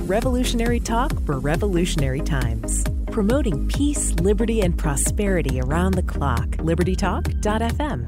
Revolutionary talk for revolutionary times. Promoting peace, liberty, and prosperity around the clock. LibertyTalk.fm.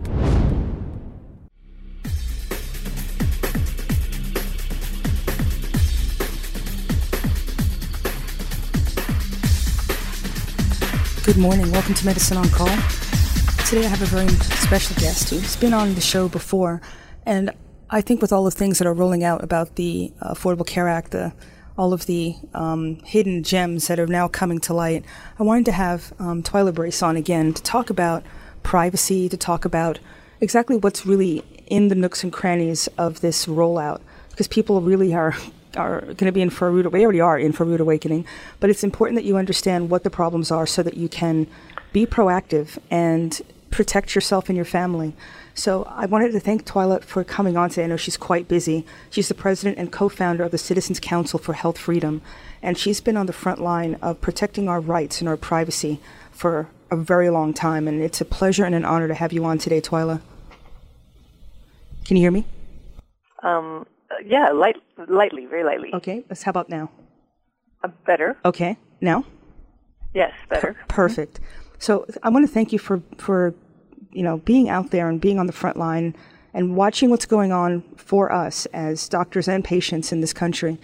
Good morning. Welcome to Medicine on Call. Today I have a very special guest who's been on the show before, and I think with all the things that are rolling out about the Affordable Care Act, all of the hidden gems that are now coming to light, I wanted to have Twyla Brace on again to talk about privacy, to talk about exactly what's really in the nooks and crannies of this rollout, because people really are going to be in for a rude, we already are in for a rude awakening, but it's important that you understand what the problems are so that you can be proactive and protect yourself and your family. So I wanted to thank Twyla for coming on today. I know she's quite busy. She's the president and co-founder of the Citizens Council for Health Freedom, and she's been on the front line of protecting our rights and our privacy for a very long time, and it's a pleasure and an honor to have you on today, Twyla. Can you hear me? Yeah, lightly, very lightly. Okay, how about now? Better. Okay, now? Yes, better. Perfect. So I want to thank you for being out there and being on the front line and watching what's going on for us as doctors and patients in this country.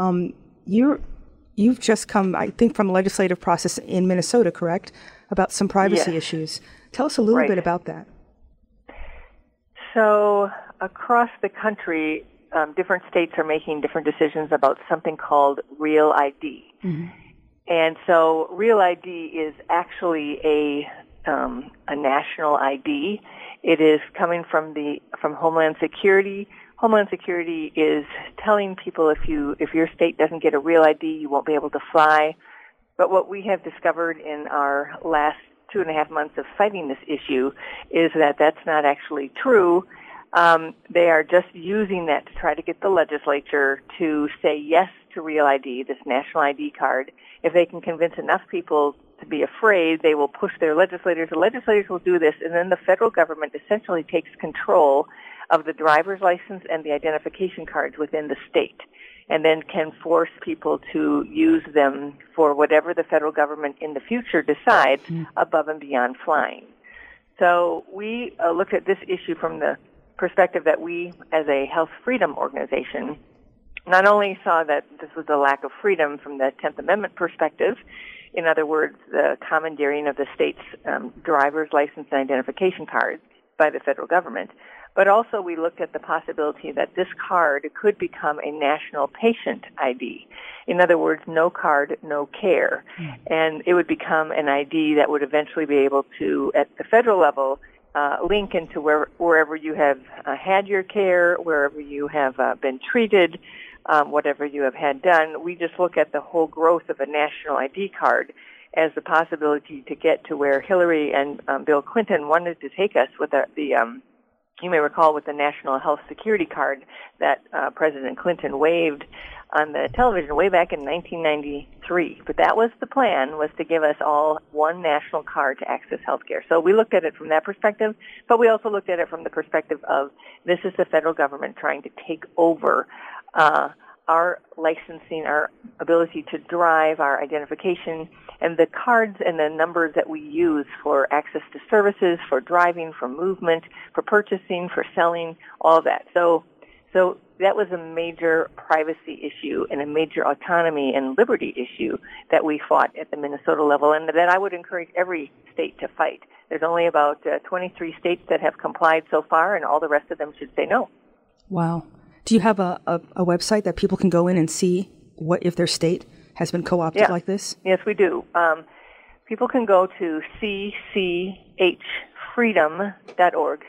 You've just come, I think, from a legislative process in Minnesota, correct? About some privacy issues. Tell us a little bit about that. So across the country, different states are making different decisions about something called Real ID. Mm-hmm. And so Real ID is actually a national ID. It is coming from Homeland Security. Homeland Security is telling people if your state doesn't get a Real ID, you won't be able to fly. But what we have discovered in our last 2.5 months of fighting this issue is that that's not actually true. They are just using that to try to get the legislature to say yes to Real ID, this national ID card. If they can convince enough people to be afraid, they will push their legislators. The legislators will do this, and then the federal government essentially takes control of the driver's license and the identification cards within the state, and then can force people to use them for whatever the federal government in the future decides above and beyond flying. So we looked at this issue from the perspective that we, as a health freedom organization, not only saw that this was a lack of freedom from the 10th Amendment perspective, in other words, the commandeering of the state's driver's license and identification cards by the federal government, but also we looked at the possibility that this card could become a national patient ID. In other words, no card, no care. And it would become an ID that would eventually be able to, at the federal level, link into wherever you have had your care, wherever you have been treated, whatever you have had done. We just look at the whole growth of a national ID card as the possibility to get to where Hillary and Bill Clinton wanted to take us with you may recall, with the National Health Security Card that President Clinton waived on the television way back in 1993. But that was the plan, was to give us all one national card to access health care. So we looked at it from that perspective, but we also looked at it from the perspective of this is the federal government trying to take over our licensing, our ability to drive, our identification, and the cards and the numbers that we use for access to services, for driving, for movement, for purchasing, for selling, all of that. So that was a major privacy issue and a major autonomy and liberty issue that we fought at the Minnesota level, and that I would encourage every state to fight. There's only about 23 states that have complied so far, and all the rest of them should say no. Wow. Do you have a website that people can go in and see what if their state has been co-opted like this? Yes, we do. People can go to cchfreedom.org,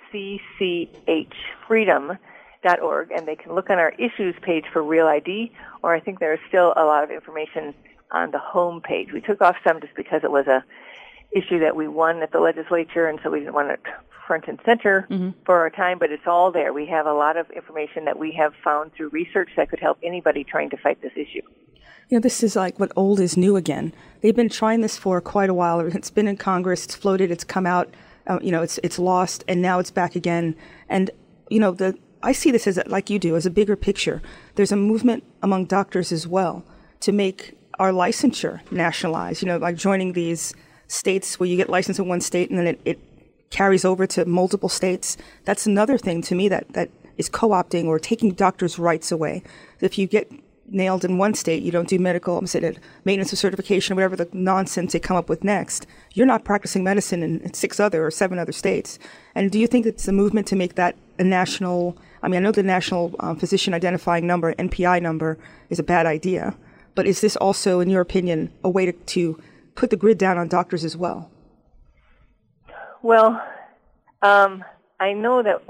cchfreedom.org, and they can look on our issues page for Real ID, or I think there is still a lot of information on the home page. We took off some just because it was a issue that we won at the legislature, and so we didn't want it front and center for our time, but it's all there. We have a lot of information that we have found through research that could help anybody trying to fight this issue. You know, this is like what old is new again. They've been trying this for quite a while. It's been in Congress, it's floated, it's come out, it's lost, and now it's back again. And, I see this as, like you do, as a bigger picture. There's a movement among doctors as well to make our licensure nationalized, like joining these states where you get licensed in one state and then it carries over to multiple states. That's another thing to me that is co-opting or taking doctors' rights away. If you get nailed in one state, you don't do maintenance or certification, whatever the nonsense they come up with next, you're not practicing medicine in 6 other or 7 other states. And do you think it's a movement to make that a national, I know the National Physician Identifying Number, NPI number, is a bad idea, but is this also, in your opinion, a way to put the grid down on doctors as well? Well, I know that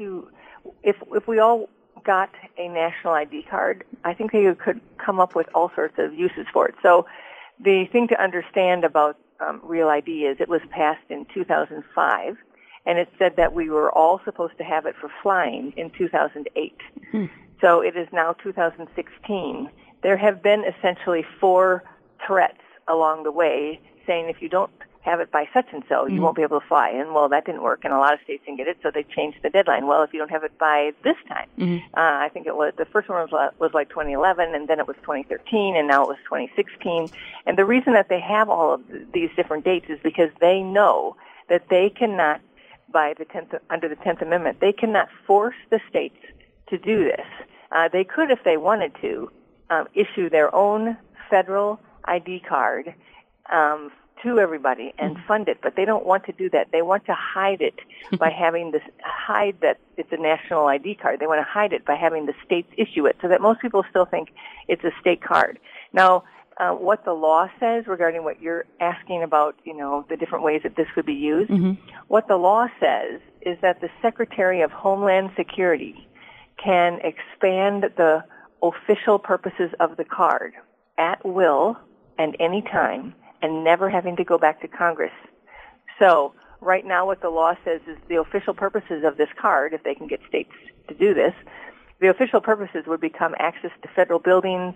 if we all got a national ID card, I think they could come up with all sorts of uses for it. So the thing to understand about Real ID is it was passed in 2005, and it said that we were all supposed to have it for flying in 2008. So it is now 2016. There have been essentially 4 threats along the way saying if you don't have it by such and so, you won't be able to fly. And, well, that didn't work, and a lot of states didn't get it, so they changed the deadline. Well, if you don't have it by this time, I think it was, the first one was like 2011, and then it was 2013, and now it was 2016. And the reason that they have all of these different dates is because they know that they cannot, under the 10th Amendment, they cannot force the states to do this. They could, if they wanted to, issue their own federal ID card to everybody and fund it, but they don't want to do that. They want to hide it by hide that it's a national ID card. They want to hide it by having the states issue it so that most people still think it's a state card. Now, what the law says regarding what you're asking about, the different ways that this could be used, what the law says is that the Secretary of Homeland Security can expand the official purposes of the card at will and any time, and never having to go back to Congress. So right now what the law says is the official purposes of this card, if they can get states to do this, the official purposes would become access to federal buildings,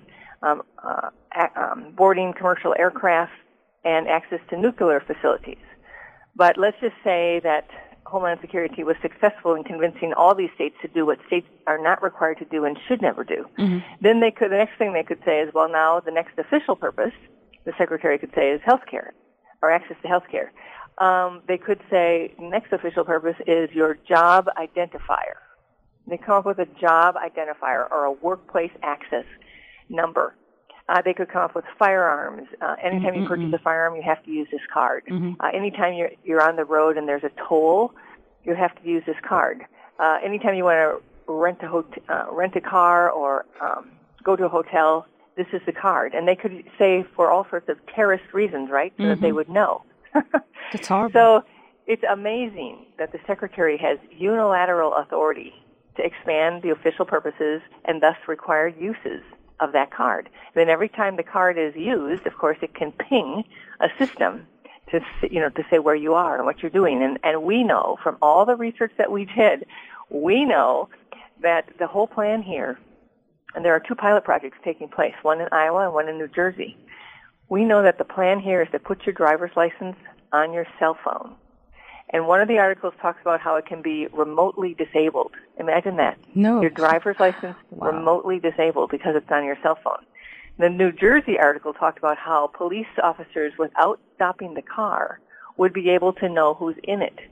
boarding commercial aircraft, and access to nuclear facilities. But let's just say that Homeland Security was successful in convincing all these states to do what states are not required to do and should never do. Then the next thing they could say is, well, now the next official purpose, the Secretary could say, is health care or access to health care. They could say next official purpose is your job identifier. They come up with a job identifier or a workplace access number. They could come up with firearms. Anytime you purchase a firearm, you have to use this card. Anytime you're on the road and there's a toll, you have to use this card. Anytime you want to rent a car or go to a hotel, this is the card. And they could say for all sorts of terrorist reasons, right, so that they would know. That's horrible. So it's amazing that the Secretary has unilateral authority to expand the official purposes and thus required uses of that card. Then every time the card is used, of course, it can ping a system to say where you are and what you're doing. And we know from all the research that we did, we know that the whole plan here, and there are 2 pilot projects taking place, one in Iowa and one in New Jersey. We know that the plan here is to put your driver's license on your cell phone. And one of the articles talks about how it can be remotely disabled. Imagine that. No. Your driver's license remotely disabled because it's on your cell phone. The New Jersey article talked about how police officers, without stopping the car, would be able to know who's in it,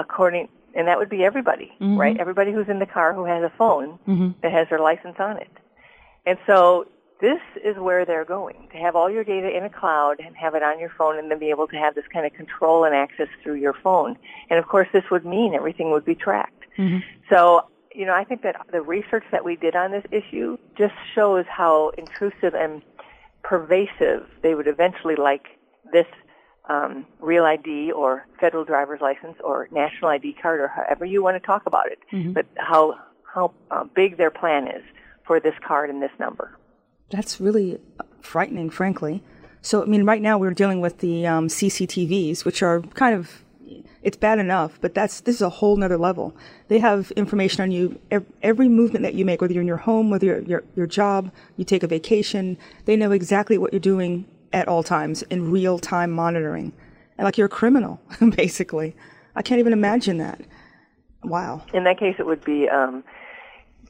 and that would be everybody, right? Everybody who's in the car who has a phone that has their license on it. And so this is where they're going, to have all your data in a cloud and have it on your phone and then be able to have this kind of control and access through your phone. And, of course, this would mean everything would be tracked. So, I think that the research that we did on this issue just shows how intrusive and pervasive they would eventually like this Real ID or federal driver's license or national ID card or however you want to talk about it, but how big their plan is for this card and this number. That's really frightening, frankly. So, right now we're dealing with the CCTVs, which are kind of, it's bad enough, but this is a whole nother level. They have information on you, every movement that you make, whether you're in your home, whether your job, you take a vacation. They know exactly what you're doing at all times in real-time monitoring. And like you're a criminal, basically. I can't even imagine that. Wow. In that case, it would be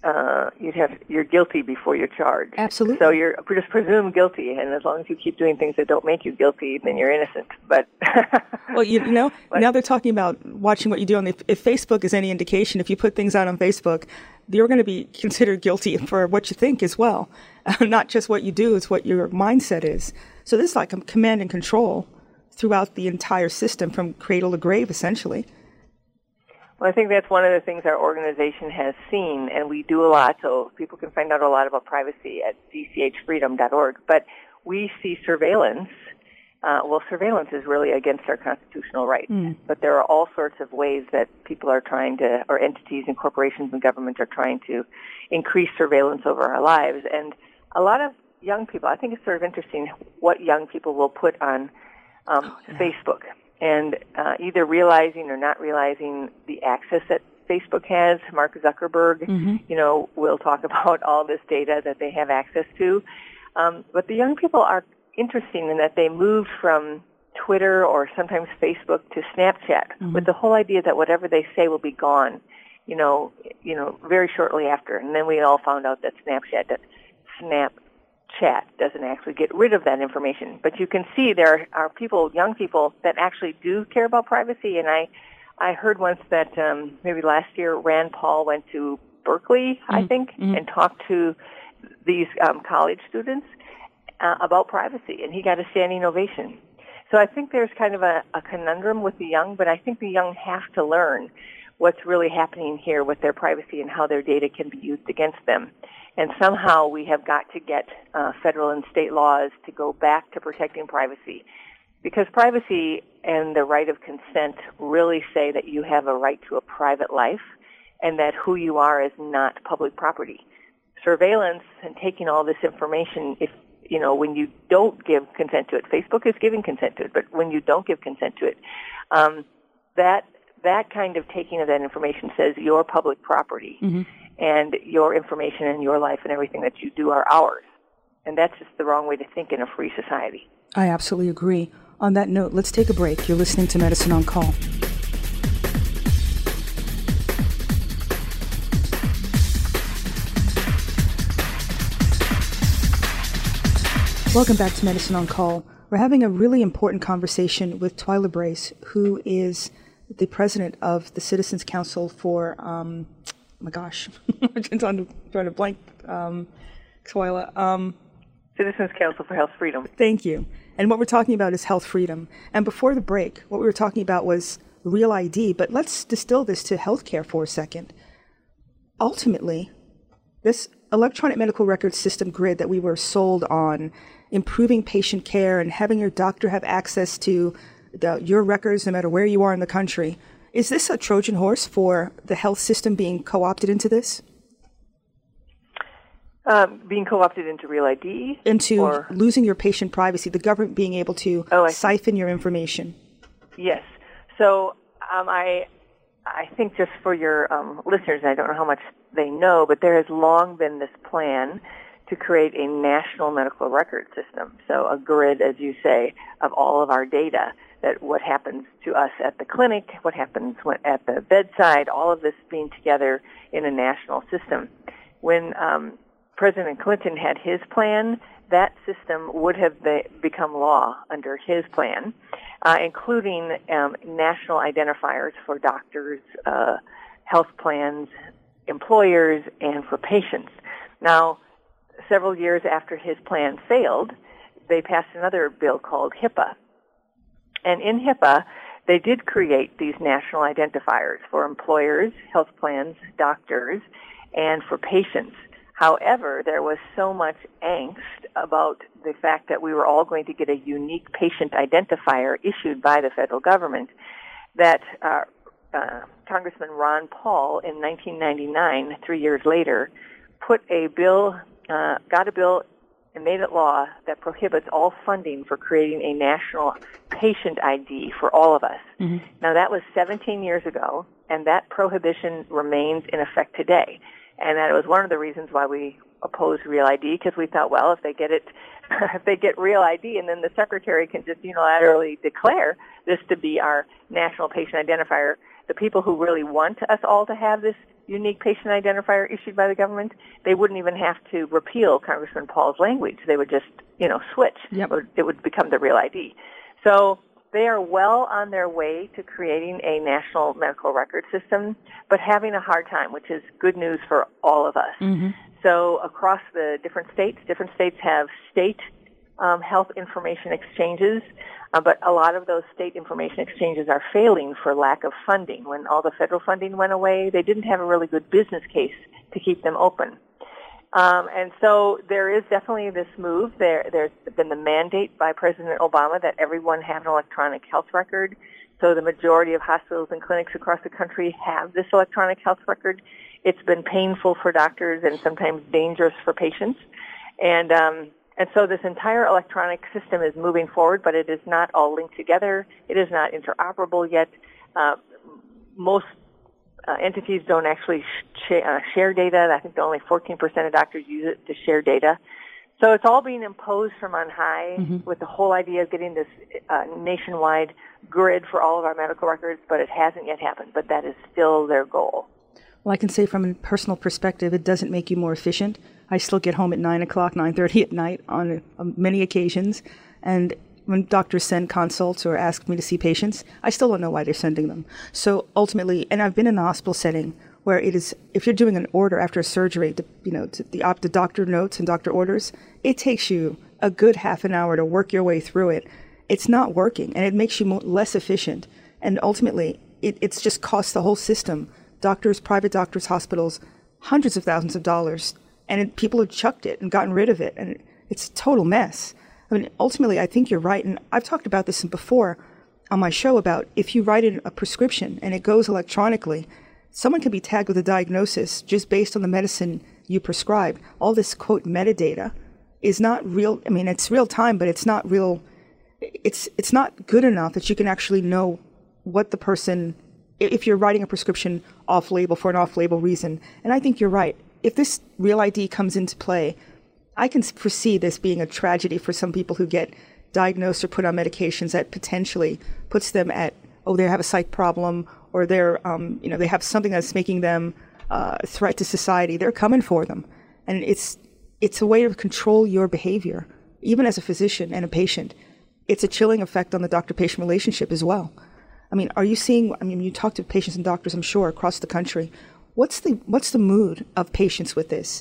you're guilty before you're charged. Absolutely. So you're just presumed guilty, and as long as you keep doing things that don't make you guilty, then you're innocent. But well, now they're talking about watching what you do on if Facebook is any indication, if you put things out on Facebook, you're going to be considered guilty for what you think as well. Not just what you do, it's what your mindset is. So this is like a command and control throughout the entire system from cradle to grave, essentially. Well, I think that's one of the things our organization has seen, and we do a lot, so people can find out a lot about privacy at dchfreedom.org. But we see surveillance. Surveillance is really against our constitutional rights. But there are all sorts of ways that people are trying to, or entities and corporations and governments are trying to increase surveillance over our lives. And a lot of young people, I think it's sort of interesting what young people will put on Facebook. And either realizing or not realizing the access that Facebook has. Mark Zuckerberg, will talk about all this data that they have access to. But the young people are interesting in that they moved from Twitter or sometimes Facebook to Snapchat with the whole idea that whatever they say will be gone, very shortly after. And then we all found out that Snapchat doesn't actually get rid of that information. But you can see there are people, young people, that actually do care about privacy. And I heard once that maybe last year Rand Paul went to Berkeley, I think, and talked to these college students about privacy, and he got a standing ovation. So I think there's kind of a conundrum with the young, but I think the young have to learn what's really happening here with their privacy and how their data can be used against them. And somehow we have got to get federal and state laws to go back to protecting privacy. Because privacy and the right of consent really say that you have a right to a private life and that who you are is not public property. Surveillance and taking all this information, when you don't give consent to it, Facebook is giving consent to it, but when you don't give consent to it, that kind of taking of that information says you're public property, and your information and your life and everything that you do are ours. And that's just the wrong way to think in a free society. I absolutely agree. On that note, let's take a break. You're listening to Medicine on Call. Welcome back to Medicine on Call. We're having a really important conversation with Twyla Brace, who is the president of the Citizens Council for, I'm trying to blank, Twyla. Citizens Council for Health Freedom. Thank you. And what we're talking about is health freedom. And before the break, what we were talking about was Real ID, but let's distill this to healthcare for a second. Ultimately, this electronic medical records system grid that we were sold on, improving patient care and having your doctor have access to your records no matter where you are in the country. Is this a Trojan horse for the health system being co-opted into this? Being co-opted into Real ID? Into losing your patient privacy, the government being able to siphon your information. Yes. So I think just for your listeners, I don't know how much they know, but there has long been this plan to create a national medical record system. So a grid, as you say, of all of our data, that what happens to us at the clinic, what happens at the bedside, all of this being together in a national system. When President Clinton had his plan, that system would have become law under his plan, including national identifiers for doctors, health plans, employers, and for patients. Now, several years after his plan failed, they passed another bill called HIPAA. And in HIPAA, they did create these national identifiers for employers, health plans, doctors, and for patients. However, there was so much angst about the fact that we were all going to get a unique patient identifier issued by the federal government that Congressman Ron Paul in 1999, 3 years later, got a bill and made it law that prohibits all funding for creating a national patient ID for all of us. Now, that was 17 years ago, and that prohibition remains in effect today. And that was one of the reasons why we opposed Real ID, because we thought, well, if they get Real ID, and then the secretary can just unilaterally declare this to be our national patient identifier, the people who really want us all to have this unique patient identifier issued by the government, they wouldn't even have to repeal Congressman Paul's language. They would just, switch. Yep. It would become the Real ID. So they are well on their way to creating a national medical record system, but having a hard time, which is good news for all of us. Mm-hmm. So across the different states have state health information exchanges, but a lot of those state information exchanges are failing for lack of funding. When all the federal funding went away, they didn't have a really good business case to keep them open. And so there is definitely this move. There's been the mandate by President Obama that everyone have an electronic health record. So the majority of hospitals and clinics across the country have this electronic health record. It's been painful for doctors and sometimes dangerous for patients. And so this entire electronic system is moving forward, but it is not all linked together. It is not interoperable yet. Most entities don't actually share data. I think only 14% of doctors use it to share data. So it's all being imposed from on high with the whole idea of getting this nationwide grid for all of our medical records, but it hasn't yet happened. But that is still their goal. Well, I can say from a personal perspective, it doesn't make you more efficient. I still get home at 9 o'clock, 9:30 at night on many occasions. And when doctors send consults or ask me to see patients, I still don't know why they're sending them. So ultimately, and I've been in the hospital setting where it is, if you're doing an order after a surgery, the doctor notes and doctor orders, it takes you a good half an hour to work your way through it. It's not working, and it makes you less efficient. And ultimately, it's just cost the whole system, doctors, private doctors, hospitals, hundreds of thousands of dollars. And people have chucked it and gotten rid of it, and it's a total mess. I mean, ultimately, I think you're right, and I've talked about this before on my show about if you write in a prescription and it goes electronically, someone can be tagged with a diagnosis just based on the medicine you prescribe. All this, quote, metadata is not real. I mean, it's real time, but it's not real. It's not good enough that you can actually know what the person, if you're writing a prescription off-label for an off-label reason. And I think you're right. If this Real ID comes into play, I can foresee this being a tragedy for some people who get diagnosed or put on medications that potentially puts them at, they have a psych problem, or they're, they have something that's making them a threat to society. They're coming for them. And it's a way to control your behavior, even as a physician and a patient. It's a chilling effect on the doctor-patient relationship as well. I mean, you talk to patients and doctors, I'm sure, across the country. What's the mood of patients with this?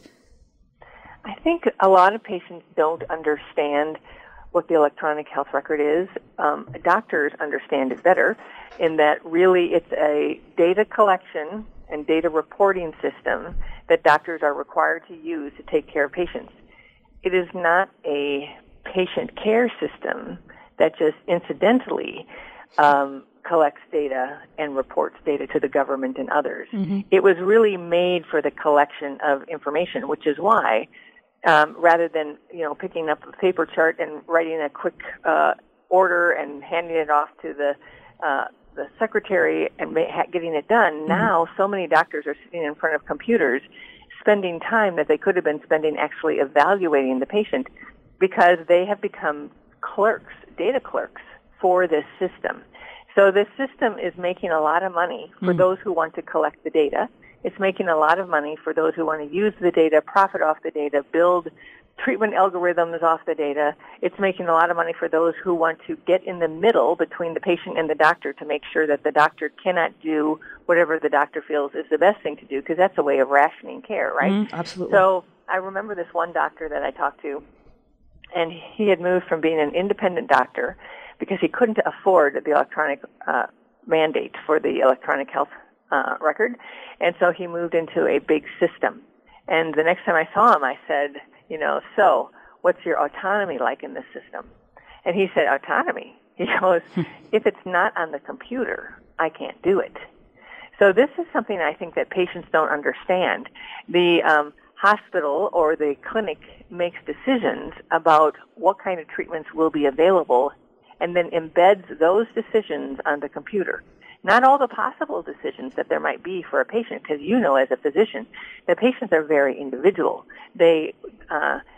I think a lot of patients don't understand what the electronic health record is. Doctors understand it better in that really it's a data collection and data reporting system that doctors are required to use to take care of patients. It is not a patient care system that just incidentally collects data and reports data to the government and others. Mm-hmm. It was really made for the collection of information, which is why rather than picking up a paper chart and writing a quick order and handing it off to the secretary and getting it done, mm-hmm. now so many doctors are sitting in front of computers spending time that they could have been spending actually evaluating the patient because they have become clerks, data clerks for this system. So this system is making a lot of money for those who want to collect the data. It's making a lot of money for those who want to use the data, profit off the data, build treatment algorithms off the data. It's making a lot of money for those who want to get in the middle between the patient and the doctor to make sure that the doctor cannot do whatever the doctor feels is the best thing to do, because that's a way of rationing care, right? Absolutely. So I remember this one doctor that I talked to, and he had moved from being an independent doctor because he couldn't afford the electronic mandate for the electronic health record, and so he moved into a big system. And the next time I saw him, I said, so what's your autonomy like in this system? And he said, autonomy? He goes, if it's not on the computer, I can't do it. So this is something I think that patients don't understand. The hospital or the clinic makes decisions about what kind of treatments will be available and then embeds those decisions on the computer. Not all the possible decisions that there might be for a patient, because as a physician, the patients are very individual. They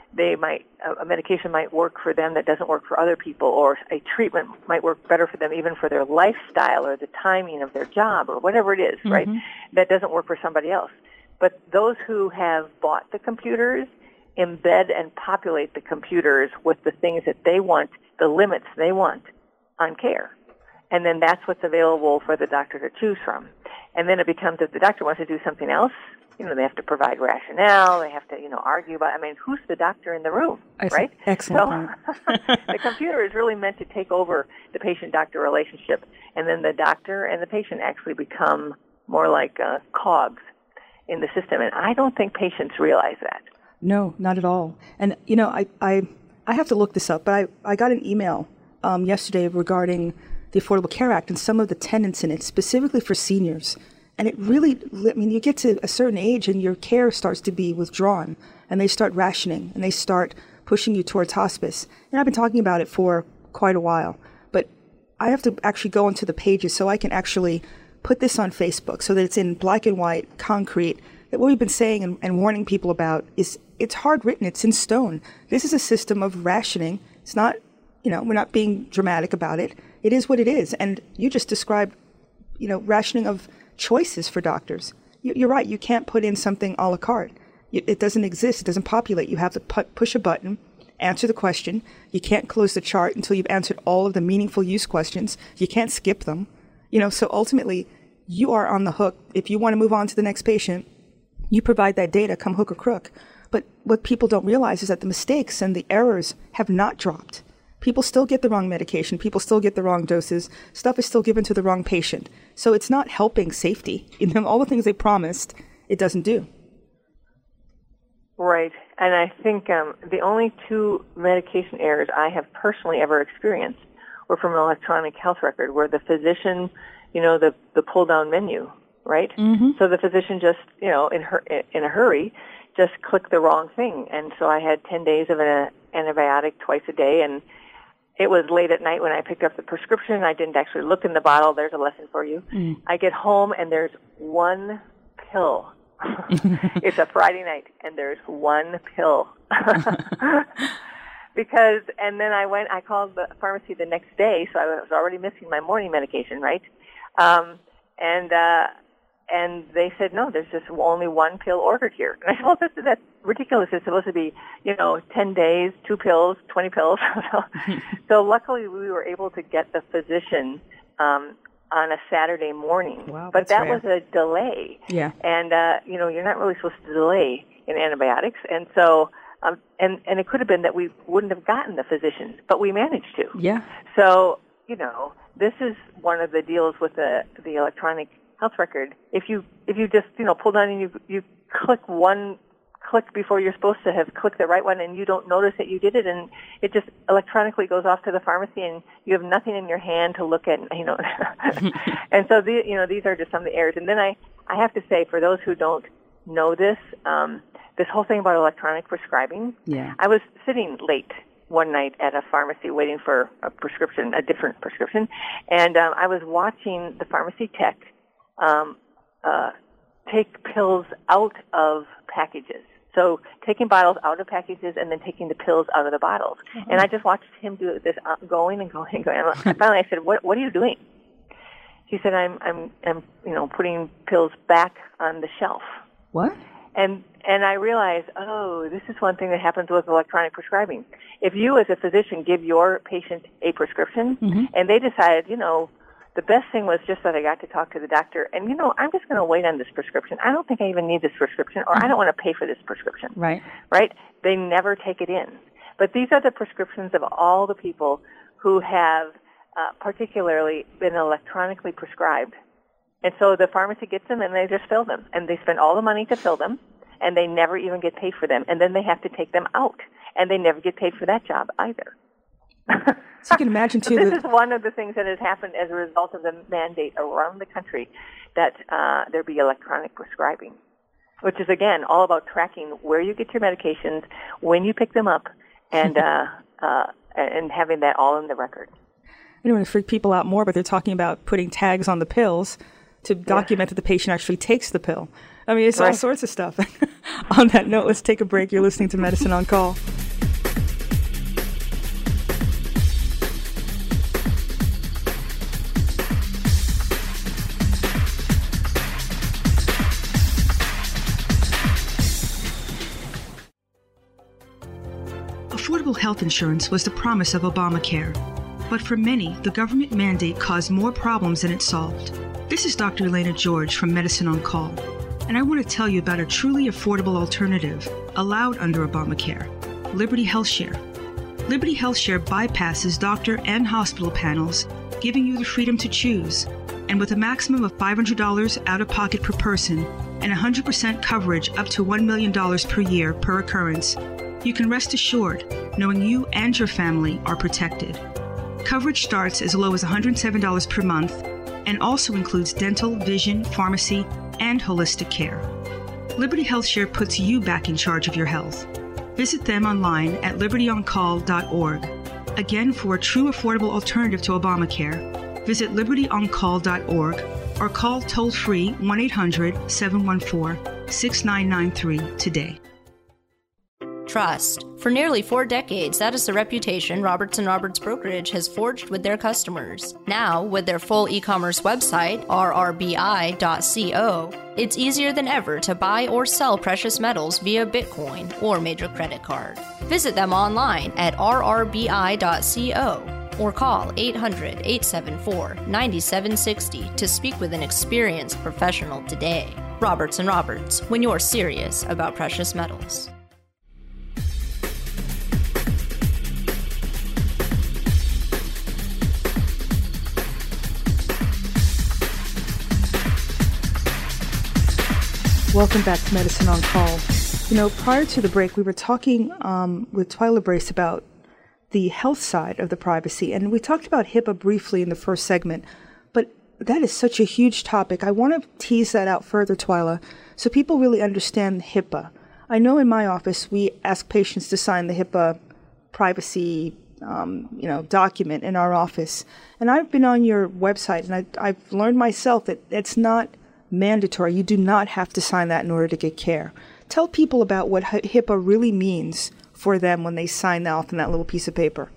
a medication might work for them that doesn't work for other people, or a treatment might work better for them even for their lifestyle or the timing of their job or whatever it is, right? That doesn't work for somebody else. But those who have bought the computers embed and populate the computers with the things that they want, the limits they want on care. And then that's what's available for the doctor to choose from. And then it becomes, if the doctor wants to do something else, they have to provide rationale, they have to, argue about, who's the doctor in the room, right? Excellent. So the computer is really meant to take over the patient-doctor relationship, and then the doctor and the patient actually become more like cogs in the system. And I don't think patients realize that. No, not at all. And, I have to look this up, but I got an email yesterday regarding the Affordable Care Act and some of the tenets in it, specifically for seniors. And it really, you get to a certain age and your care starts to be withdrawn, and they start rationing, and they start pushing you towards hospice. And I've been talking about it for quite a while, but I have to actually go into the pages so I can actually put this on Facebook so that it's in black and white, concrete, that what we've been saying and warning people about is it's hard written, it's in stone. This is a system of rationing. It's not, we're not being dramatic about it. It is what it is. And you just described, rationing of choices for doctors. You're right. You can't put in something a la carte. It doesn't exist. It doesn't populate. You have to push a button, answer the question. You can't close the chart until you've answered all of the meaningful use questions. You can't skip them. So ultimately, you are on the hook. If you want to move on to the next patient, you provide that data, come hook or crook. But what people don't realize is that the mistakes and the errors have not dropped. People still get the wrong medication. People still get the wrong doses. Stuff is still given to the wrong patient. So it's not helping safety. All the things they promised, it doesn't do. Right. And I think the only two medication errors I have personally ever experienced were from an electronic health record, where the physician, the pull-down menu, right? So the physician just, in a hurry, just clicked the wrong thing. And so I had 10 days of an antibiotic twice a day, and it was late at night when I picked up the prescription. I didn't actually look in the bottle. There's a lesson for you. I get home, and there's one pill. It's a Friday night, and there's one pill. And then I called the pharmacy the next day, so I was already missing my morning medication, right? And they said, no, there's just only one pill ordered here. And I said, well, that's ridiculous. It's supposed to be, 10 days, 2 pills, 20 pills. So luckily we were able to get the physician on a Saturday morning. Wow, but that rare. was a delay. Yeah. And, you're not really supposed to delay in antibiotics. And so, and it could have been that we wouldn't have gotten the physician, but we managed to. Yeah. So, this is one of the deals with the electronic health record. If you just, pull down and you click one click before you're supposed to have clicked the right one, and you don't notice that you did it, and it just electronically goes off to the pharmacy, and you have nothing in your hand to look at, And so these are just some of the errors. And then I have to say, for those who don't know this whole thing about electronic prescribing, I was sitting late one night at a pharmacy waiting for a different prescription, and I was watching the pharmacy tech take pills out of packages. So taking bottles out of packages and then taking the pills out of the bottles. And I just watched him do this going and going and going. And finally I said, what are you doing? He said, I'm putting pills back on the shelf. What? And I realized, this is one thing that happens with electronic prescribing. If you as a physician give your patient a prescription and they decide, the best thing was just that I got to talk to the doctor, and I'm just going to wait on this prescription. I don't think I even need this prescription, or I don't want to pay for this prescription. Right. Right? They never take it in. But these are the prescriptions of all the people who have particularly been electronically prescribed. And so the pharmacy gets them and they just fill them. And they spend all the money to fill them, and they never even get paid for them. And then they have to take them out, and they never get paid for that job either. So you can imagine, too. This is one of the things that has happened as a result of the mandate around the country that there be electronic prescribing, which is, again, all about tracking where you get your medications, when you pick them up, and having that all in the record. I don't want to freak people out more, but they're talking about putting tags on the pills to document that the patient actually takes the pill. I mean, it's all sorts of stuff. On that note, let's take a break. You're listening to Medicine on Call. Affordable health insurance was the promise of Obamacare. But for many, the government mandate caused more problems than it solved. This is Dr. Elena George from Medicine on Call, and I want to tell you about a truly affordable alternative allowed under Obamacare, Liberty HealthShare. Liberty HealthShare bypasses doctor and hospital panels, giving you the freedom to choose. And with a maximum of $500 out of pocket per person and 100% coverage up to $1 million per year per occurrence, you can rest assured knowing you and your family are protected. Coverage starts as low as $107 per month and also includes dental, vision, pharmacy, and holistic care. Liberty HealthShare puts you back in charge of your health. Visit them online at libertyoncall.org. Again, for a true affordable alternative to Obamacare, visit libertyoncall.org or call toll-free 1-800-714-6993 today. Trust. For nearly 4 decades, that is the reputation Roberts & Roberts Brokerage has forged with their customers. Now, with their full e-commerce website, rrbi.co, it's easier than ever to buy or sell precious metals via Bitcoin or major credit card. Visit them online at rrbi.co or call 800-874-9760 to speak with an experienced professional today. Roberts & Roberts, when you're serious about precious metals. Welcome back to Medicine on Call. You know, prior to the break, we were talking with Twyla Brace about the health side of the privacy, and we talked about HIPAA briefly in the first segment, but that is such a huge topic. I want to tease that out further, Twyla, so people really understand HIPAA. I know in my office, we ask patients to sign the HIPAA privacy document in our office, and I've been on your website, and I've learned myself that it's not mandatory. You do not have to sign that in order to get care. Tell people about what HIPAA really means for them when they sign off on that little piece of paper.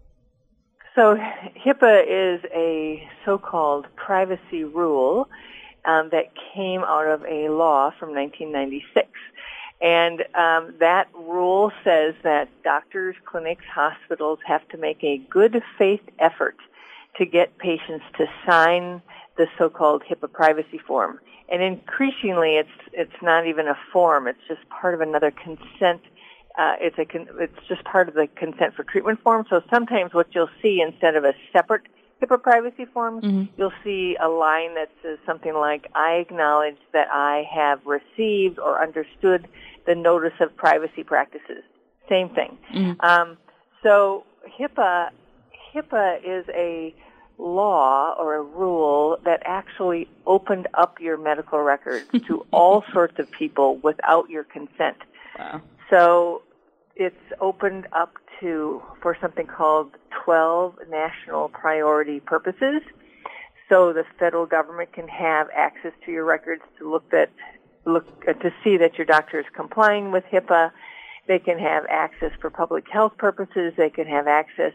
So HIPAA is a so-called privacy rule that came out of a law from 1996. And that rule says that doctors, clinics, hospitals have to make a good faith effort to get patients to sign the so-called HIPAA privacy form. And increasingly, it's not even a form. It's just part of another consent. It's just part of the consent for treatment form. So sometimes what you'll see instead of a separate HIPAA privacy form, you'll see a line that says something like, I acknowledge that I have received or understood the notice of privacy practices. Same thing. So HIPAA is a law or a rule that actually opened up your medical records to all sorts of people without your consent. Wow. So it's opened up for something called 12 national priority purposes. So the federal government can have access to your records to to see that your doctor is complying with HIPAA. They can have access for public health purposes. They can have access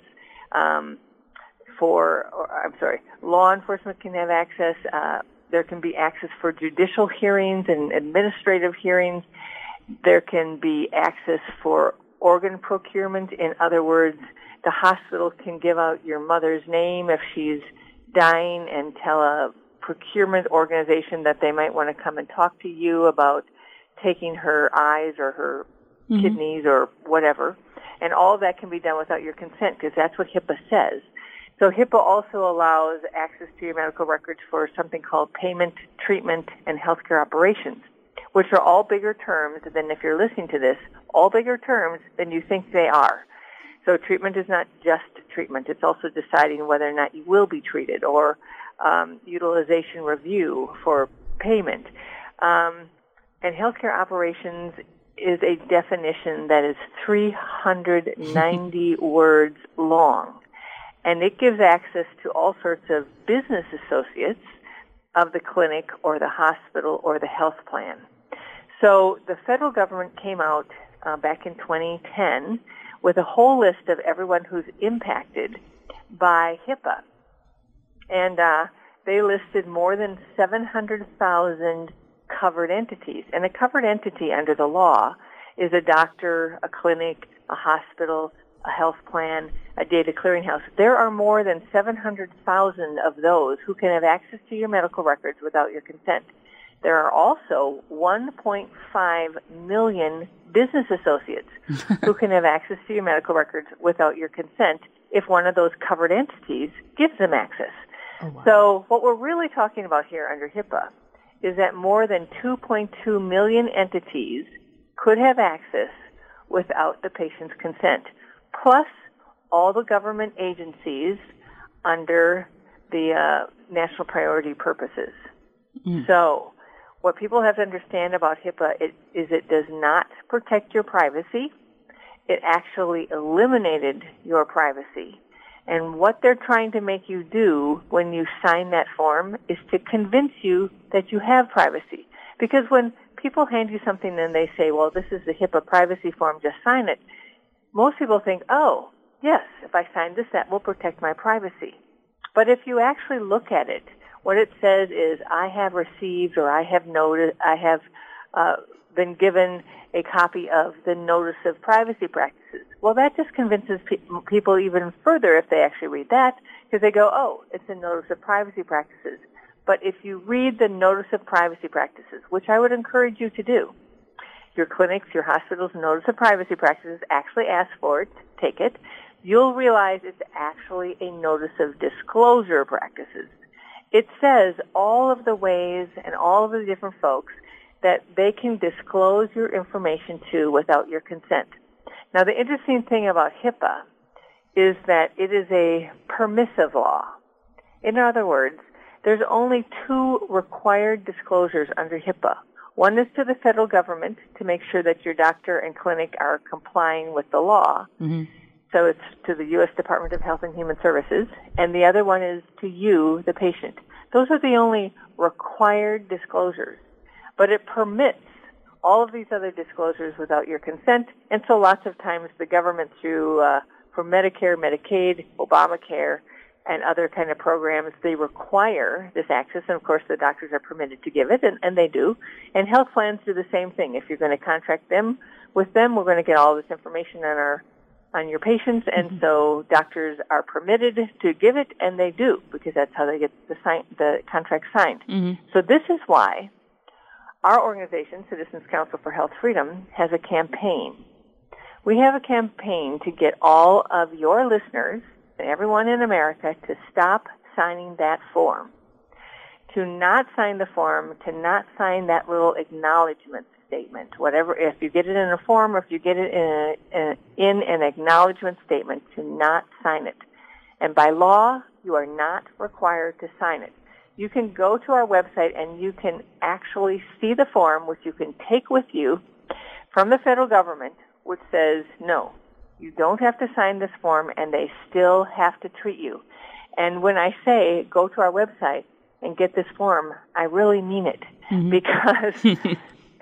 law enforcement can have access. There can be access for judicial hearings and administrative hearings. There can be access for organ procurement. In other words, the hospital can give out your mother's name if she's dying and tell a procurement organization that they might want to come and talk to you about taking her eyes or her kidneys or whatever. And all of that can be done without your consent because that's what HIPAA says. So HIPAA also allows access to your medical records for something called payment, treatment, and healthcare operations, which are all bigger terms than, if you're listening to this, all bigger terms than you think they are. So treatment is not just treatment. It's also deciding whether or not you will be treated, or utilization review for payment. And healthcare operations is a definition that is 390 words long. And it gives access to all sorts of business associates of the clinic or the hospital or the health plan. So the federal government came out back in 2010 with a whole list of everyone who's impacted by HIPAA. And they listed more than 700,000 covered entities. And a covered entity under the law is a doctor, a clinic, a hospital, a health plan, a data clearinghouse. There are more than 700,000 of those who can have access to your medical records without your consent. There are also 1.5 million business associates who can have access to your medical records without your consent if one of those covered entities gives them access. Oh, wow. So what we're really talking about here under HIPAA is that more than 2.2 million entities could have access without the patient's consent, plus all the government agencies under the national priority purposes. So what people have to understand about HIPAA is it does not protect your privacy. It actually eliminated your privacy. And what they're trying to make you do when you sign that form is to convince you that you have privacy. Because when people hand you something and they say, well, this is the HIPAA privacy form, just sign it, most people think, oh, yes, if I sign this, that will protect my privacy. But if you actually look at it, what it says is, I have received or I have noted, I have been given a copy of the Notice of Privacy Practices. Well, that just convinces people even further if they actually read that, because they go, oh, it's a Notice of Privacy Practices. But if you read the Notice of Privacy Practices, which I would encourage you to do, your clinics, your hospitals' Notice of Privacy Practices actually ask for it, take it, you'll realize it's actually a Notice of Disclosure Practices. It says all of the ways and all of the different folks that they can disclose your information to without your consent. Now, the interesting thing about HIPAA is that it is a permissive law. In other words, there's only two required disclosures under HIPAA. One is to the federal government to make sure that your doctor and clinic are complying with the law. Mm-hmm. So it's to the U.S. Department of Health and Human Services. And the other one is to you, the patient. Those are the only required disclosures. But it permits all of these other disclosures without your consent. And so lots of times the government through, for Medicare, Medicaid, Obamacare, and other kind of programs, they require this access. And of course the doctors are permitted to give it, and they do. And health plans do the same thing. If you're going to contract them, with them, we're going to get all this information on your patients. And so doctors are permitted to give it, and they do, because that's how they get the contract signed. Mm-hmm. So this is why our organization, Citizens Council for Health Freedom, has a campaign. We have a campaign to get all of your listeners and everyone in America to stop signing that form, to not sign the form, to not sign that little acknowledgement statement, whatever. If you get it in a form or if you get it in an acknowledgement statement, to not sign it. And by law, you are not required to sign it. You can go to our website and you can actually see the form, which you can take with you from the federal government, which says, no, you don't have to sign this form, and they still have to treat you. And when I say go to our website and get this form, I really mean it. Mm-hmm. Because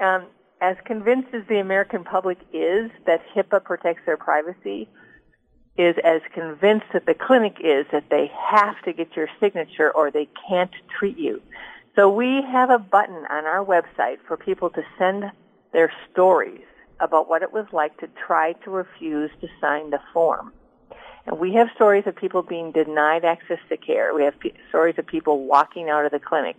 as convinced as the American public is that HIPAA protects their privacy, is as convinced that the clinic is that they have to get your signature or they can't treat you. So we have a button on our website for people to send their stories about what it was like to try to refuse to sign the form. And we have stories of people being denied access to care. We have stories of people walking out of the clinic.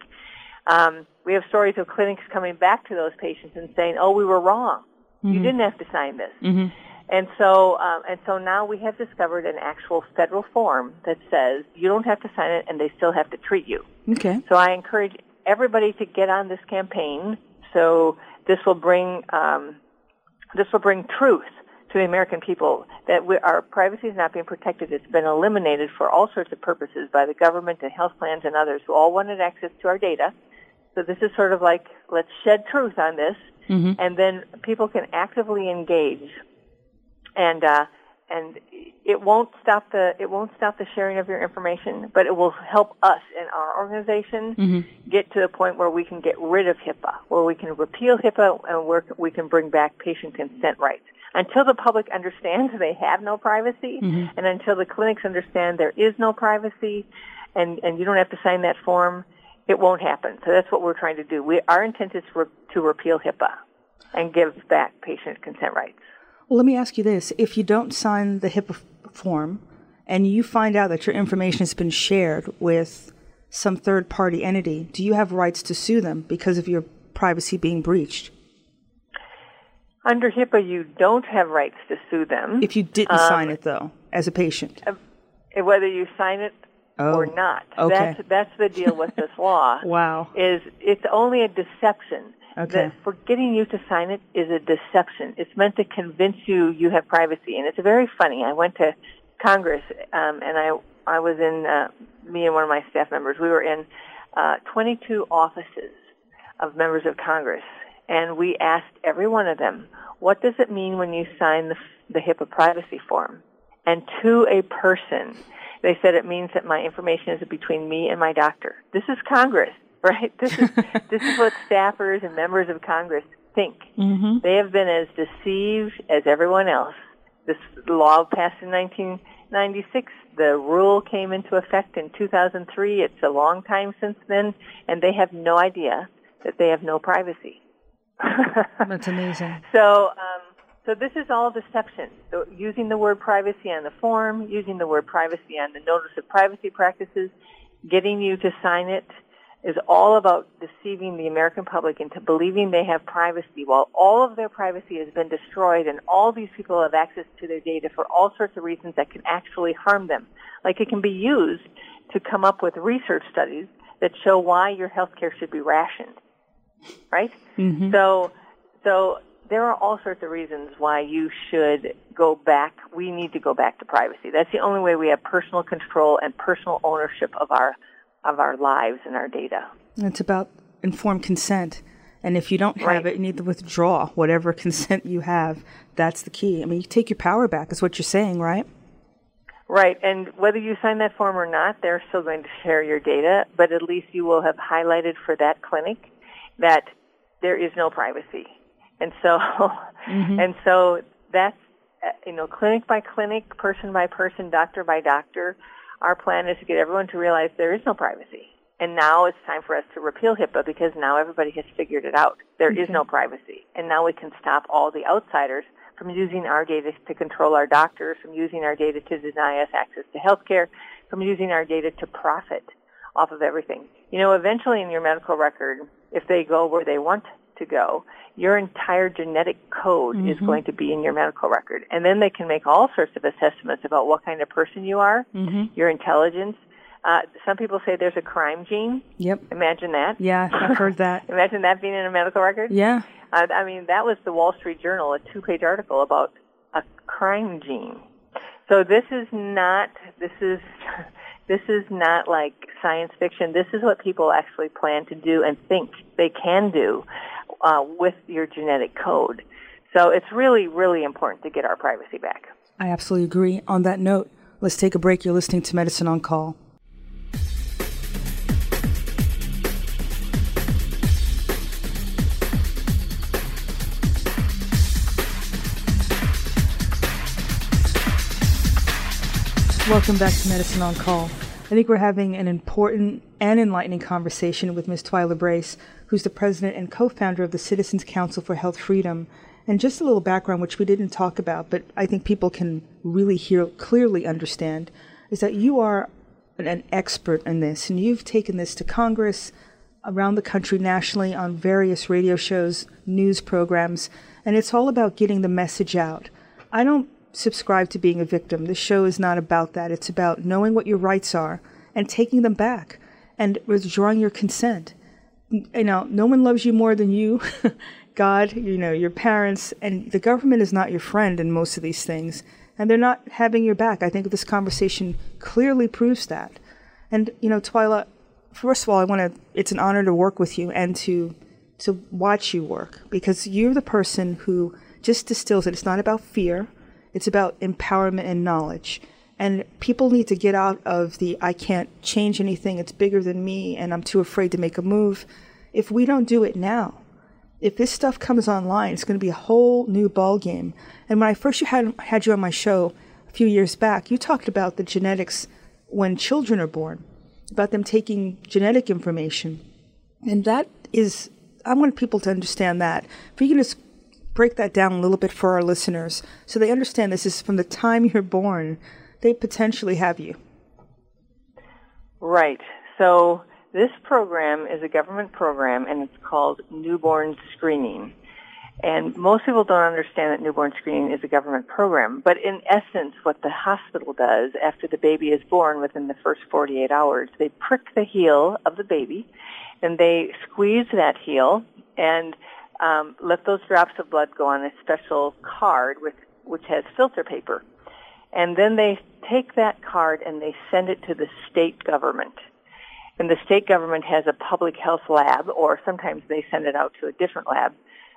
We have stories of clinics coming back to those patients and saying, oh, we were wrong. Mm-hmm. You didn't have to sign this. Mm-hmm. And so now we have discovered an actual federal form that says you don't have to sign it and they still have to treat you. Okay. So I encourage everybody to get on this campaign. So this will bring truth to the American people that our privacy is not being protected. It's been eliminated for all sorts of purposes by the government and health plans and others who all wanted access to our data. So this is sort of like, let's shed truth on this, mm-hmm. and then people can actively engage and and it won't stop the sharing of your information, but it will help us in our organization get to the point where we can get rid of HIPAA, where we can repeal HIPAA, and where we can bring back patient consent rights. Until the public understands they have no privacy, and until the clinics understand there is no privacy, and you don't have to sign that form, it won't happen. So that's what we're trying to do. Our intent is to repeal HIPAA and give back patient consent rights. Well, let me ask you this. If you don't sign the HIPAA form and you find out that your information has been shared with some third-party entity, do you have rights to sue them because of your privacy being breached? Under HIPAA, you don't have rights to sue them. If you didn't sign it, though, as a patient? Whether you sign it or not. Okay. That's the deal with this law. Wow. It's only a deception. Okay. For getting you to sign it is a deception. It's meant to convince you have privacy. And it's very funny. I went to Congress, and I was in, me and one of my staff members, we were in 22 offices of members of Congress. And we asked every one of them, what does it mean when you sign the HIPAA privacy form? And to a person, they said it means that my information is between me and my doctor. This is Congress, right? This is what staffers and members of Congress think. They have been as deceived as everyone else. This law passed in 1996. The rule came into effect in 2003. It's a long time since then, and they have no idea that they have no privacy. That's amazing. So this is all deception. So using the word privacy on the form, using the word privacy on the notice of privacy practices, getting you to sign it is all about deceiving the American public into believing they have privacy while all of their privacy has been destroyed and all these people have access to their data for all sorts of reasons that can actually harm them. Like it can be used to come up with research studies that show why your health care should be rationed. Right? So there are all sorts of reasons why you should go back. We need to go back to privacy. That's the only way we have personal control and personal ownership of our lives and our data. It's about informed consent. And if you don't have it, you need to withdraw whatever consent you have. That's the key. I mean, you take your power back is what you're saying, right? Right, and whether you sign that form or not, they're still going to share your data, but at least you will have highlighted for that clinic that there is no privacy. And so, and so that's, clinic by clinic, person by person, doctor by doctor, our plan is to get everyone to realize there is no privacy. And now it's time for us to repeal HIPAA because now everybody has figured it out. There is no privacy. And now we can stop all the outsiders from using our data to control our doctors, from using our data to deny us access to health care, from using our data to profit off of everything. Eventually in your medical record, if they go where they want to go, your entire genetic code is going to be in your medical record. And then they can make all sorts of assessments about what kind of person you are, your intelligence. Some people say there's a crime gene. Yep. Imagine that. Yeah, I've heard that. Imagine that being in a medical record. Yeah. That was the Wall Street Journal, a 2-page article about a crime gene. So this is not like science fiction. This is what people actually plan to do and think they can do with your genetic code. So it's really, really important to get our privacy back. I absolutely agree. On that note, let's take a break. You're listening to Medicine on Call. Welcome back to Medicine on Call. I think we're having an important and enlightening conversation with Ms. Twyla Brace, who's the president and co-founder of the Citizens Council for Health Freedom. And just a little background, which we didn't talk about, but I think people can really clearly understand, is that you are an expert in this, and you've taken this to Congress, around the country, nationally, on various radio shows, news programs, and it's all about getting the message out. I don't subscribe to being a victim. This show is not about that. It's about knowing what your rights are and taking them back and withdrawing your consent. No one loves you more than you, God, your parents, and the government is not your friend in most of these things, and they're not having your back. I think this conversation clearly proves that. And, Twyla, first of all, it's an honor to work with you and to watch you work, because you're the person who just distills it. It's not about fear. It's about empowerment and knowledge. And people need to get out of the, I can't change anything, it's bigger than me, and I'm too afraid to make a move. If we don't do it now, if this stuff comes online, it's going to be a whole new ball game. And when I first had you on my show a few years back, you talked about the genetics when children are born, about them taking genetic information. And that is, I want people to understand that. If you can just break that down a little bit for our listeners so they understand this is from the time you're born, they potentially have you. Right. So this program is a government program, and it's called newborn screening. And most people don't understand that newborn screening is a government program. But in essence, what the hospital does after the baby is born within the first 48 hours, they prick the heel of the baby, and they squeeze that heel and let those drops of blood go on a special card which has filter paper. And then they take that card and they send it to the state government. And the state government has a public health lab, or sometimes they send it out to a different lab.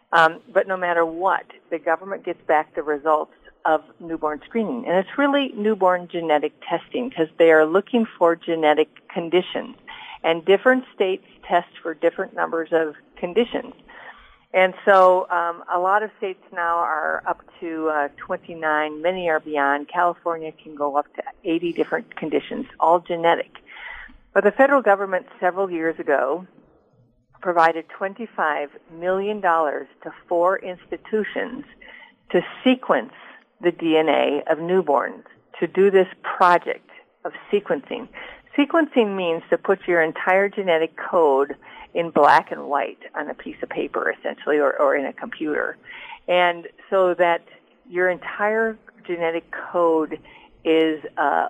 But no matter what, the government gets back the results of newborn screening. And it's really newborn genetic testing because they are looking for genetic conditions. And different states test for different numbers of conditions. And so a lot of states now are up to 29. Many are beyond. California can go up to 80 different conditions, all genetic. But the federal government several years ago provided $25 million to 4 institutions to sequence the DNA of newborns, to do this project of sequencing. Sequencing means to put your entire genetic code in black and white on a piece of paper, essentially, or in a computer. And so that your entire genetic code is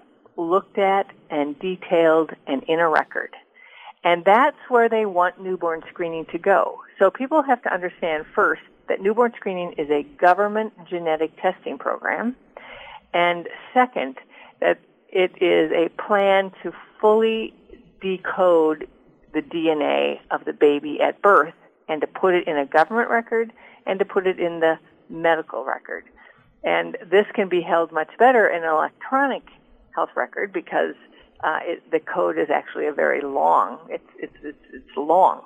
looked at and detailed and in a record. And that's where they want newborn screening to go. So people have to understand first that newborn screening is a government genetic testing program. And second, that it is a plan to fully decode the DNA of the baby at birth and to put it in a government record and to put it in the medical record. And this can be held much better in an electronic health record because the code is actually a very long. It's long.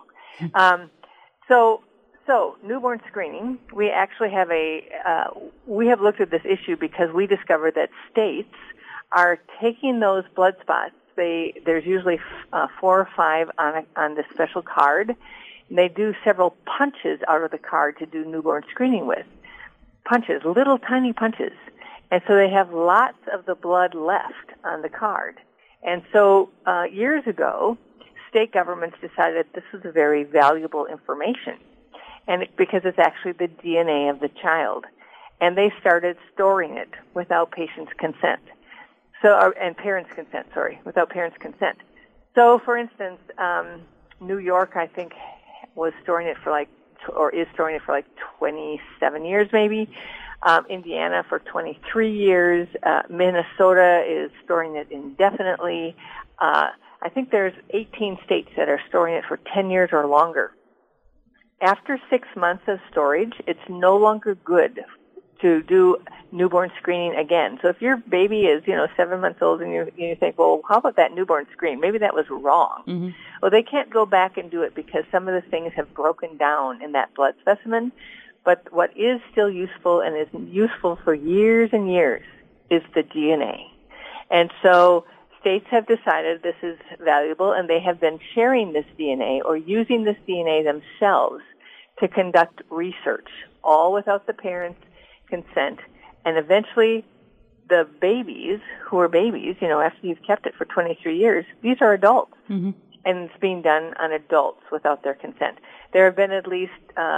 So newborn screening. We actually have we have looked at this issue because we discovered that states are taking those blood spots. There's usually 4 or 5 on the special card. And they do several punches out of the card to do newborn screening with. Punches, little tiny punches. And so they have lots of the blood left on the card. And so years ago, state governments decided this was a very valuable information, and because it's actually the DNA of the child. And they started storing it without patients' consent. And parents' consent, without parents' consent. So, for instance, New York, I think, was storing it for is storing it for 27 years maybe. Indiana for 23 years. Minnesota is storing it indefinitely. I think there's 18 states that are storing it for 10 years or longer. After 6 months of storage, it's no longer good to do newborn screening again. So if your baby is, 7 months old and you think, well, how about that newborn screen? Maybe that was wrong. Mm-hmm. Well, they can't go back and do it because some of the things have broken down in that blood specimen. But what is still useful and is useful for years and years is the DNA. And so states have decided this is valuable, and they have been sharing this DNA or using this DNA themselves to conduct research, all without the parents' consent. And eventually the babies, who are babies, after you've kept it for 23 years, these are adults. Mm-hmm. And it's being done on adults without their consent. There have been at least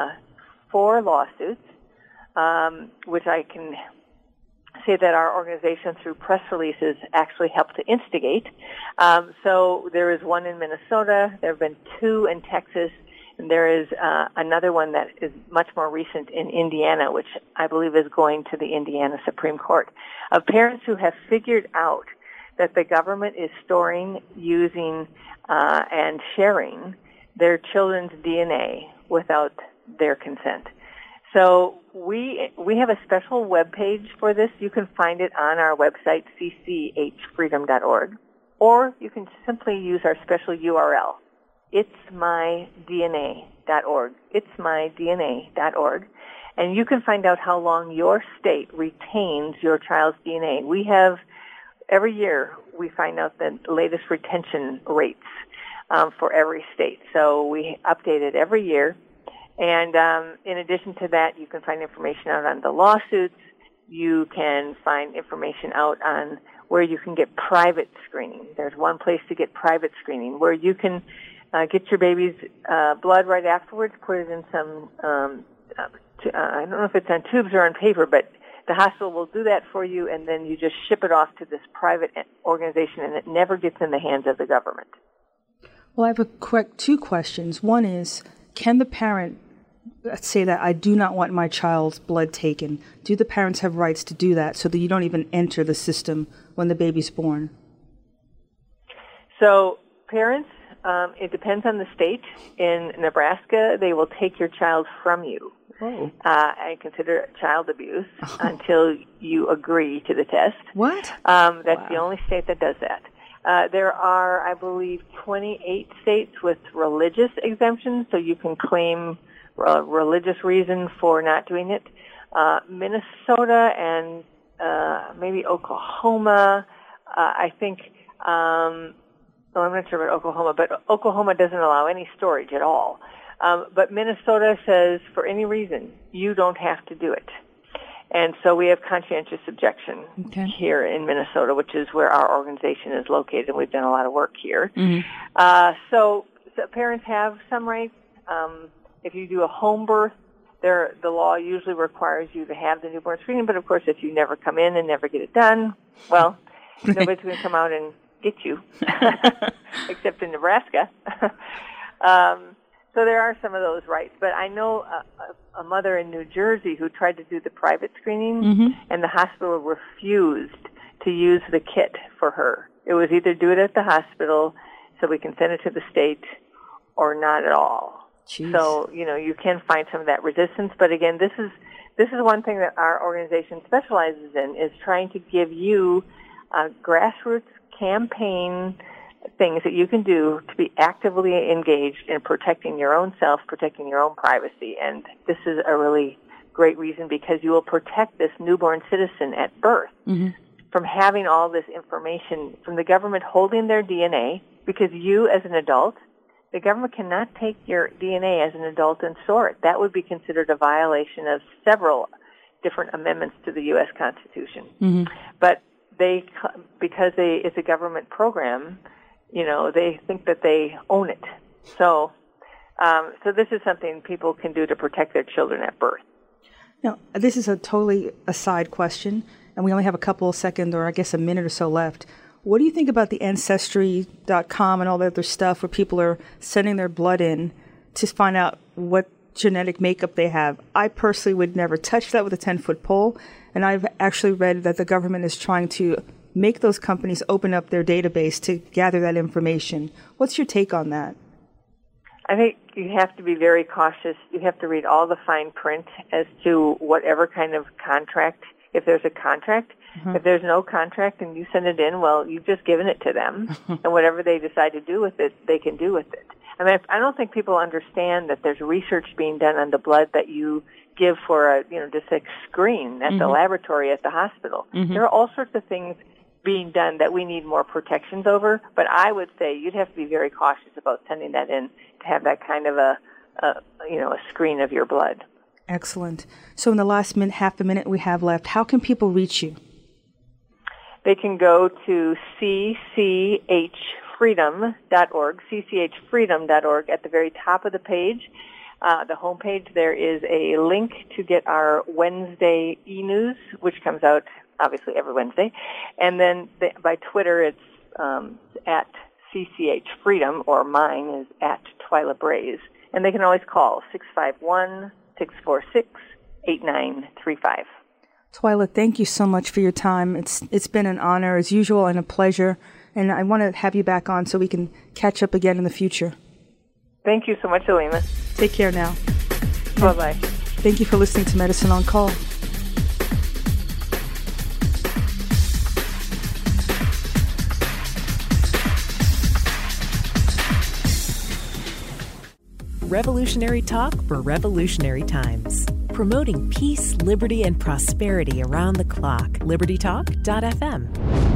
4 lawsuits, which I can say that our organization, through press releases, actually helped to instigate. So there is one in Minnesota. There have been 2 in Texas. And there is another one that is much more recent in Indiana, which I believe is going to the Indiana Supreme Court, of parents who have figured out that the government is storing, using, and sharing their children's DNA without their consent. So we have a special web page for this. You can find it on our website, cchfreedom.org, or you can simply use our special URL, itsmydna.org, itsmydna.org, and you can find out how long your state retains your child's DNA. We have, every year, we find out the latest retention rates for every state. So we update it every year. And in addition to that, you can find information out on the lawsuits. You can find information out on where you can get private screening. There's one place to get private screening where you can get your baby's blood right afterwards, put it in some, I don't know if it's on tubes or on paper, but the hospital will do that for you, and then you just ship it off to this private organization, and it never gets in the hands of the government. Well, I have two questions. One is, can the parent say that I do not want my child's blood taken? Do the parents have rights to do that so that you don't even enter the system when the baby's born? So parents, it depends on the state. In Nebraska, they will take your child from you. Oh. I consider it child abuse until you agree to the test. What? That's the only state that does that. There are, I believe, 28 states with religious exemptions, so you can claim a religious reason for not doing it. Minnesota and maybe Oklahoma, I think, I'm not sure about Oklahoma, but Oklahoma doesn't allow any storage at all. But Minnesota says, for any reason, you don't have to do it. And so we have conscientious objection here in Minnesota, which is where our organization is located, and we've done a lot of work here. Mm-hmm. So parents have some rights. If you do a home birth, the law usually requires you to have the newborn screening, but of course if you never come in and never get it done, well, nobody's going to come out and get you, except in Nebraska. So there are some of those rights. But I know a mother in New Jersey who tried to do the private screening, mm-hmm. and the hospital refused to use the kit for her. It was either do it at the hospital so we can send it to the state or not at all. Jeez. So, you can find some of that resistance. But again, this is one thing that our organization specializes in, is trying to give you grassroots campaign things that you can do to be actively engaged in protecting your own self, protecting your own privacy. And this is a really great reason, because you will protect this newborn citizen at birth mm-hmm. from having all this information from the government holding their DNA, because you as an adult, the government cannot take your DNA as an adult and store it. That would be considered a violation of several different amendments to the U.S. Constitution. Mm-hmm. But because it's a government program, they think that they own it. So this is something people can do to protect their children at birth. Now, this is a totally aside question, and we only have a couple of seconds, or I guess a minute or so left. What do you think about the Ancestry.com and all that other stuff where people are sending their blood in to find out what genetic makeup they have? I personally would never touch that with a 10-foot pole, and I've actually read that the government is trying to make those companies open up their database to gather that information. What's your take on that? I think you have to be very cautious. You have to read all the fine print as to whatever kind of contract, if there's a contract. Mm-hmm. If there's no contract and you send it in, well, you've just given it to them, and whatever they decide to do with it, they can do with it. I mean, I don't think people understand that there's research being done on the blood that you give for just a screen at mm-hmm. the laboratory at the hospital. Mm-hmm. There are all sorts of things being done that we need more protections over, but I would say you'd have to be very cautious about sending that in to have that kind of a screen of your blood. Excellent. So in the last half a minute we have left, how can people reach you? They can go to cchfreedom.org, cchfreedom.org. At the very top of the page, the homepage, there is a link to get our Wednesday e-news, which comes out obviously every Wednesday. And then by Twitter, it's at cchfreedom, or mine is at Twyla Braze. And they can always call 651-646-8935. Twyla, thank you so much for your time. It's been an honor as usual and a pleasure, and I want to have you back on so we can catch up again in the future. Thank you so much, Alima. Take care now. Bye-bye. Thank you for listening to Medicine on Call. Revolutionary talk for revolutionary times. Promoting peace, liberty, and prosperity around the clock. LibertyTalk.fm.